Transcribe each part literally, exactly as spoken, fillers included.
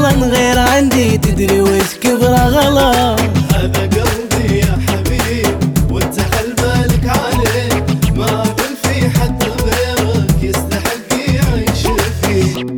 اصلا غير عندي، تدري وش كبره غلا. هذا قلبي يا حبيب وانت خل بالك عليه، ما اظن في حد غيرك يستحق يعيش فيه.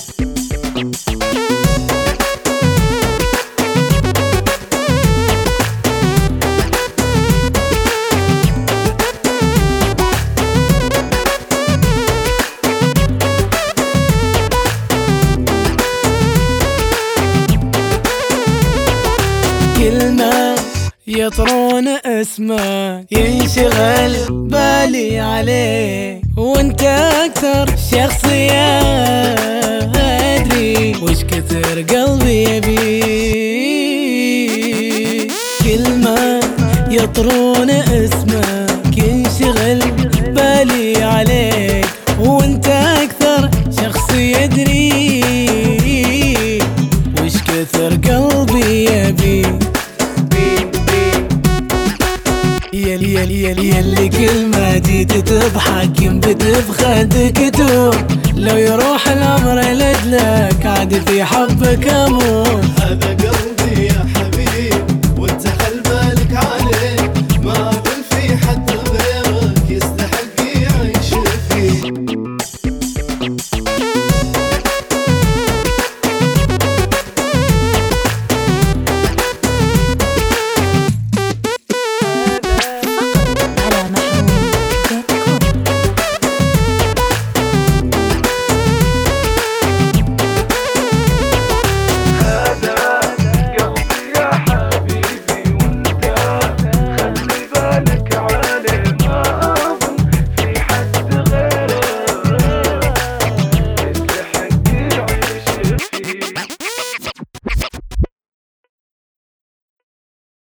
كل ما يطرون اسمك ينشغل بالي عليه، وانت اكثر شخصية ادري وش كثر قلبي يبي. كل ما يطرون اسمك ينشغل بالي عليك، وانت اكثر شخصية ادري وش كثر قلبي يبي. يلي يلي يلي يلي كل ما جيت تضحك ينبت بخدك توم، لو يروح الامر لجلك عاد في حبك اموت.